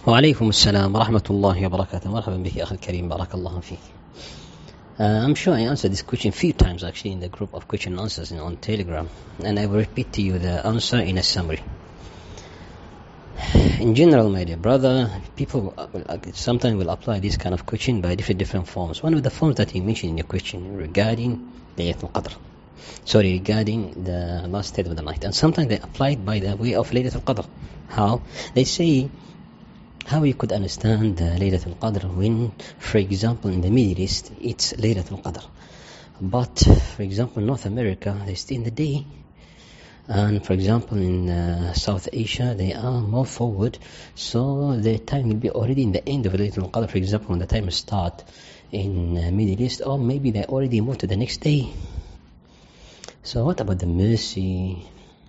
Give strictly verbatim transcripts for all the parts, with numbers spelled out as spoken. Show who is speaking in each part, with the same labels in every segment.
Speaker 1: وعليكم السلام ورحمة الله وبركاته. مرحبا بك أخي الكريم، بارك الله فيك. Uh, I'm sure I answered this question a few times actually in the group of question and answers on Telegram, and I will repeat to you the answer in a summary. In general, my dear brother, people will, sometimes will apply this kind of question by different different forms. One of the forms that you mentioned in your question regarding Laylatul Qadr, sorry, regarding the last state of the night, and sometimes they apply it by the way of Laylatul Qadr. How? They say how you could understand the Laylatul Qadr when, for example, in the Middle East, it's Laylatul Qadr. But, for example, North America, they stay in the day. And, for example, in uh, South Asia, they are more forward. So, the time will be already in the end of Laylatul Qadr. For example, when the time starts in uh, Middle East, or maybe they already moved to the next day. So, what about the mercy?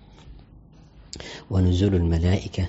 Speaker 1: ونزول الملائكة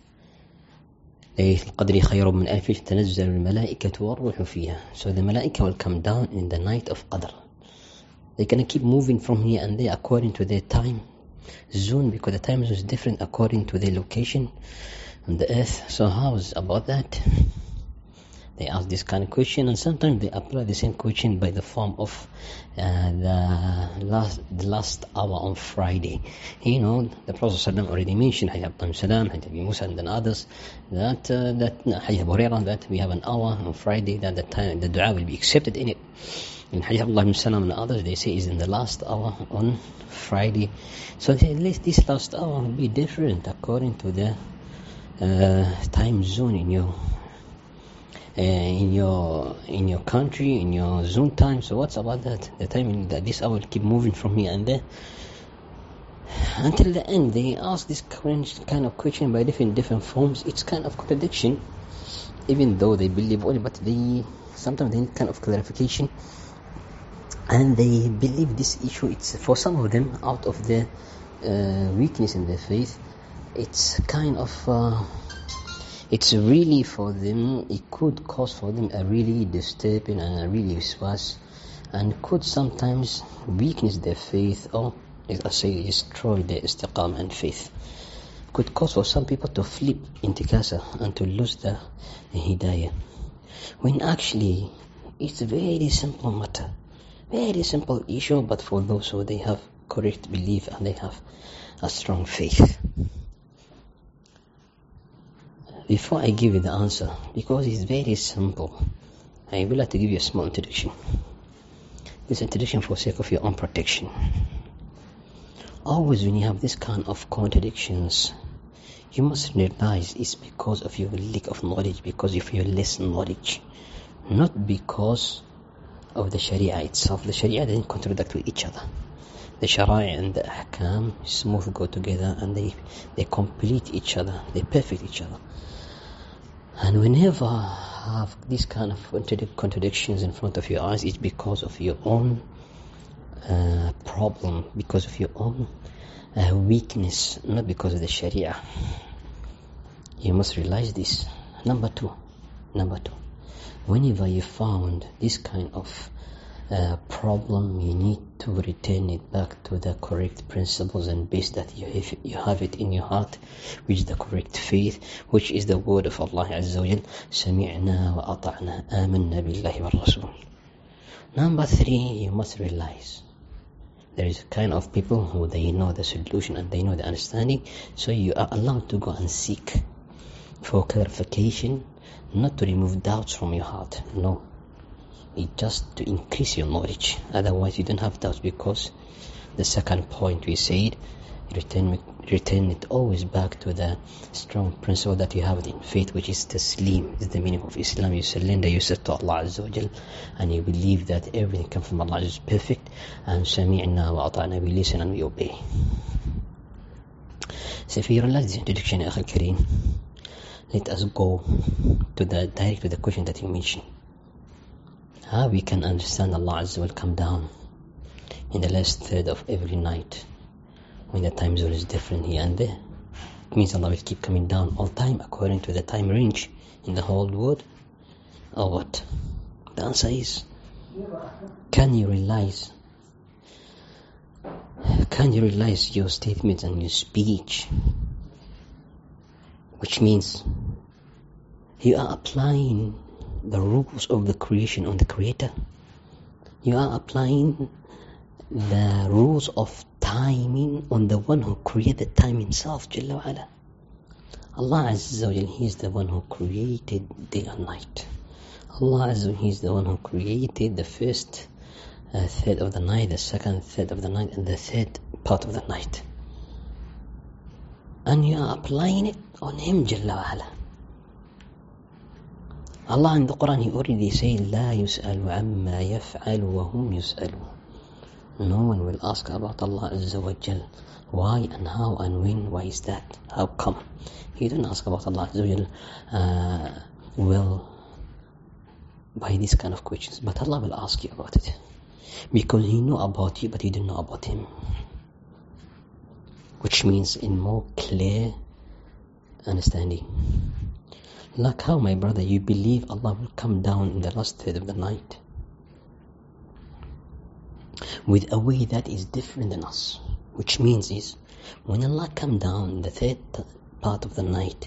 Speaker 1: ليلة القدر خير من ألف شهر تنزل الملائكة والروح فيها. So the malaika will come down in the night of Qadr. They're going to keep moving from here and there according to their time zone, because the time zone is different according to their location on the earth. So how is about that? They ask this kind of question, and sometimes they apply the same question by the form of uh, the last the last hour on Friday. You know, the Prophet ﷺ already mentioned, Hadith Abdullah Salam, Hadith Abi Musa, and then others, that uh, that Hadith Abu Hurairah, that we have an hour on Friday that the time the dua will be accepted in it. In Hadith Abdullah Salam and others, they say is in the last hour on Friday. So at least this last hour will be different according to the uh, time zone in your. Uh, in your in your country, in your zone time. So what's about that? The time that this hour will keep moving from here and there until the end. They ask this kind of question by different different forms. It's kind of contradiction, even though they believe only, but they sometimes they need kind of clarification, and they believe this issue. It's for some of them out of their uh, weakness in their faith. It's kind of. Uh, It's really for them, it could cause for them a really disturbing and a really waswas, and could sometimes weakness their faith, or as I say, destroy their istiqam and faith. Could cause for some people to flip intikasa and to lose the hidayah. When actually, it's a very simple matter, very simple issue, but for those who they have correct belief and they have a strong faith. Before I give you the answer, because it's very simple, I would like to give you a small introduction. This introduction for sake of your own protection. Always when you have this kind of contradictions, you must realize it's because of your lack of knowledge, because of your less knowledge, not because of the Sharia itself. The Sharia doesn't contradict with each other. The Sharia and the Ahkam smooth go together, and they, they complete each other, they perfect each other. And whenever you have this kind of contradictions in front of your eyes, it's because of your own uh, problem, because of your own uh, weakness, not because of the Sharia. You must realize this. Number two, number two, whenever you found this kind of uh, problem, you need to return it back to the correct principles and base that you have, you have it in your heart, which is the correct faith, which is the word of Allah Azza wa Jal, سمعنا وأطعنا آمنا بالله والرسول. Number three, you must realize there is a kind of people who they know the solution and they know the understanding, so you are allowed to go and seek for clarification, not to remove doubts from your heart. No. It's just to increase your knowledge. Otherwise, you don't have doubts, because the second point we said, return, return it always back to the strong principle that you have in faith, which is taslim, is the meaning of Islam. You surrender yourself to Allah Azza wa Jal, and you believe that everything comes from Allah is perfect, and sami'na wa ata'na, we listen and we obey. So if you realize this introduction, Akhi Kareem, let us go to the direct to the question that you mentioned. How we can understand Allah Azza wa Jal come down in the last third of every night, when the time zone is different here and there. It means Allah will keep coming down all time according to the time range in the whole world, or what? The answer is, can you realize can you realize your statements and your speech, which means You are applying the rules of the creation on the Creator. You are applying the rules of timing on the one who created time himself, Jalla wa Ala. Allah Azza wa Jal, He is the one who created day and night. Allah Azza wa Jal, He is the one who created the first uh, third of the night, the second third of the night, and the third part of the night. And you are applying it on Him, Jalla wa Ala. Allah in the Quran, He already said, لا يسأل عما يفعل وهم يسألون. No one will ask about Allah Azza wa Jal. Why and how and when? Why is that? How come? He don't ask about Allah Azza wa Jal, uh, well, by these kind of questions. But Allah will ask you about it. Because He know about you, but you don't know about Him. Which means in more clear understanding. Like how, my brother, you believe Allah will come down in the last third of the night with a way that is different than us. Which means is, when Allah come down in the third part of the night,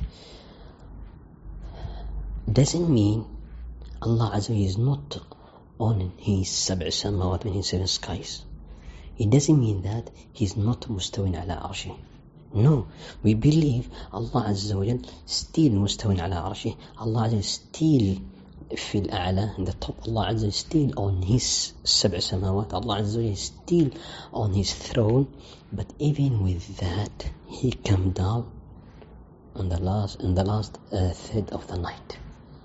Speaker 1: doesn't mean Allah Azza wa Jalla is not on His sab'a samawat, in His seven skies. It doesn't mean that He's not mustawin ala arshi. No, we believe Allah Azza wa Jal still mustawin ala arshi. Allah Azza wa Jal still fil a'la, in the top. Allah Azza wa Jal still on His sab'a samawat. Allah Azza wa Jal still on His throne. But even with that, He come down on the last, in the last uh, third of the night.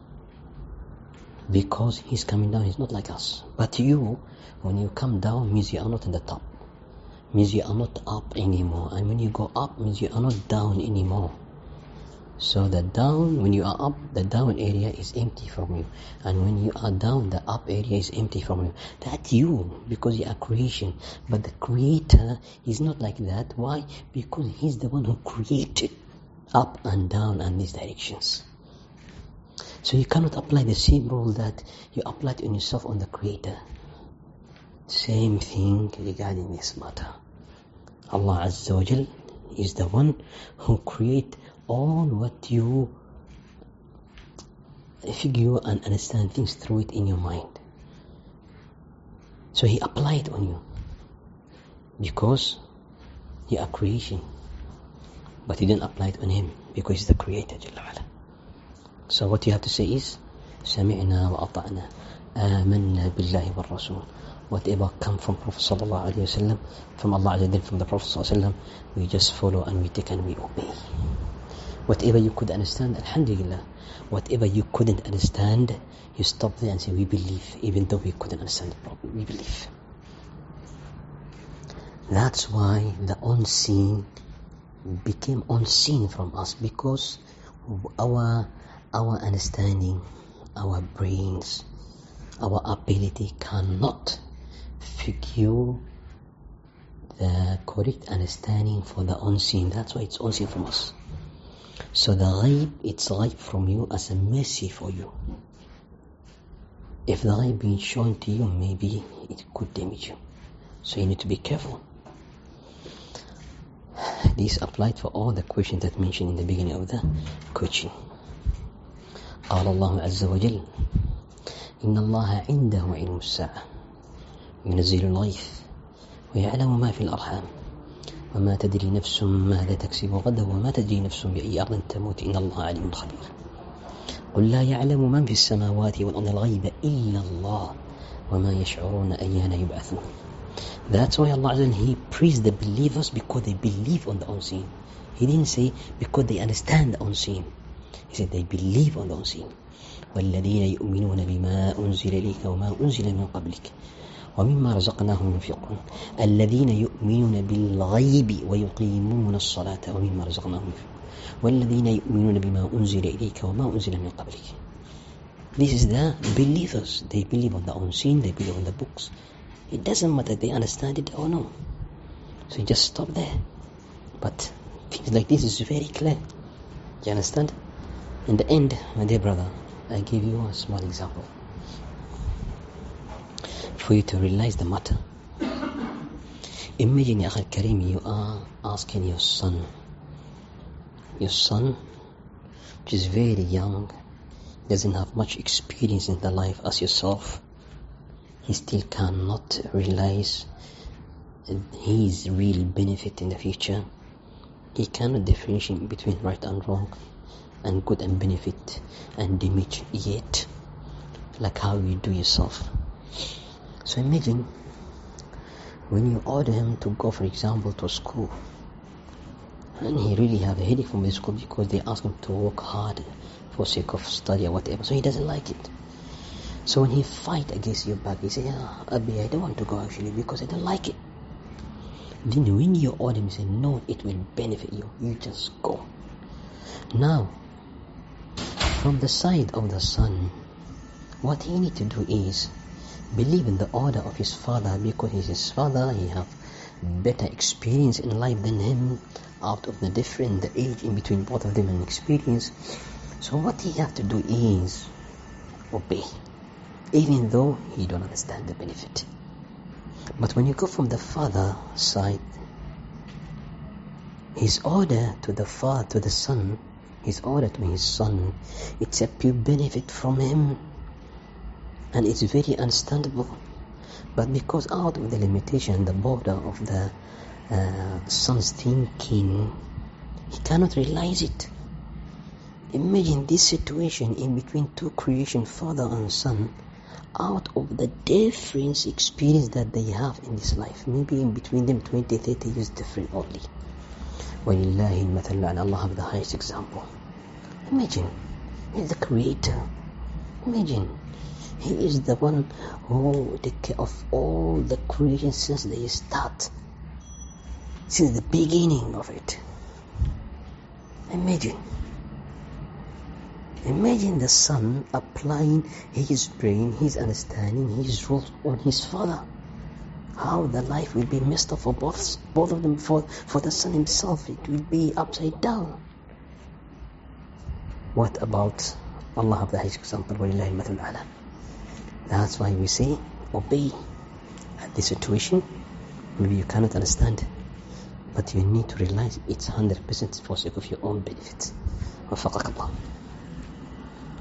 Speaker 1: Because He's coming down, He's not like us. But you, when you come down, means you are not in the top. Means you are not up anymore. And when you go up, means you are not down anymore. So the down, when you are up, the down area is empty from you. And when you are down, the up area is empty from you. That's you, because you are creation. But the Creator is not like that. Why? Because He's the one who created up and down and these directions. So you cannot apply the same rule that you applied on yourself on the Creator. Same thing regarding this matter. Allah Azza wa Jal is the one who create all what you figure and understand things through it in your mind. So He applied on you because you are creation, but He didn't apply it on Him because He's the Creator, Jalla wa Ala. So what you have to say is, سمعنا وأطعنا آمنا بالله والرسول. Whatever come from Prophet Sallallahu Alaihi Wasallam, from Allah Azza wa Jal, from the Prophet Sallallahu Alaihi Wasallam, we just follow and we take and we obey. Whatever you could understand, Alhamdulillah. Whatever you couldn't understand, you stop there and say, we believe, even though we couldn't understand the problem, we believe. That's why the unseen became unseen from us, because our our understanding, our brains, our ability cannot figure the correct understanding for the unseen. That's why it's unseen from us. So the ghaib, it's ghaib from you as a mercy for you. If the ghaib being shown to you, maybe it could damage you. So you need to be careful. This applied for all the questions that mentioned in the beginning of the coaching. قال الله عز وجل إن الله عنده علم الساعة ينزل الغيث ويعلم ما في الأرحام وما تدري نفس ماذا تكسب غدا وما تدري نفس بأي أرض تموت إن الله عليم خبير قل لا يعلم من في السماوات والأرض الغيب إلا الله وما يشعرون أيان يبعثون. That's why Allah Azza wa Jalla, He praised the believers because they believe on the unseen. He didn't say because they understand the unseen. He said they believe on the unseen. والذين يؤمنون بما أنزل إليك وما أنزل من قبلك ومما رزقناهم ينفقون الذين يؤمنون بالغيب ويقيمون الصلاة ومما رزقناهم ينفقون والذين يؤمنون بما أنزل إليك وما أنزل من قبلك. This is the believers. They believe on the unseen, they believe on the books. It doesn't matter if they understand it or no. So you just stop there. But things like this is very clear. You understand? In the end, my dear brother, I give you a small example for you to realize the matter. Imagine, Ya Akhil Karim, you are asking your son, your son, which is very young, doesn't have much experience in the life as yourself, he still cannot realize his real benefit in the future. He cannot differentiate between right and wrong, and good and benefit, and damage yet, like how you do yourself. So imagine when you order him to go, for example, to school, and he really have a headache from the school because they ask him to work hard for sake of study or whatever, so he doesn't like it. So when he fight against your back, he say, yeah, Abi, I don't want to go actually because I don't like it. Then when you order him, say, no, it will benefit you, you just go. Now, from the side of the son, what he need to do is believe in the order of his father, because he's his father, he have better experience in life than him, out of the different the age in between both of them and experience. So what he have to do is obey, even though he don't understand the benefit. But when you go from the father side, his order to the father, to the son, his order to his son, it's a pure benefit from him, and it's very understandable. But because out of the limitation, the border of the uh, son's thinking, he cannot realize it. Imagine this situation in between two creation, father and son, out of the different experience that they have in this life. Maybe in between them twenty, thirty years different only. وَلِلَّهِ الْمَثَلُ الْأَعْلَى, Allah have the highest example. Imagine, he's the creator. Imagine, he is the one who take care of all the creation since they start, since the beginning of it. Imagine. Imagine the son applying his brain, his understanding, his rules on his father. How the life will be messed up for both, both of them. For, for the son himself, it will be upside down. What about Allah have the highest example? وَلِلَّهِ الْمَثَلُ الْأَعْلَى. That's why we say, obey at this situation. Maybe you cannot understand, but you need to realize it's one hundred percent for sake of your own benefit. وفقك الله.